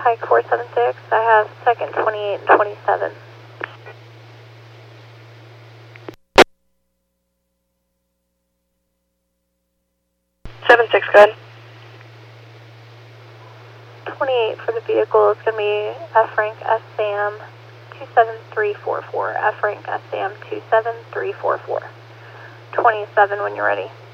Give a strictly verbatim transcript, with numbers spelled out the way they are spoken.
Pike four seven six. I have second twenty-eight and twenty-seven. seven six, go ahead. twenty-eight for the vehicle is going to be F rank S SAM two seven three four four. F rank S SAM two seven three four four. twenty-seven when you're ready.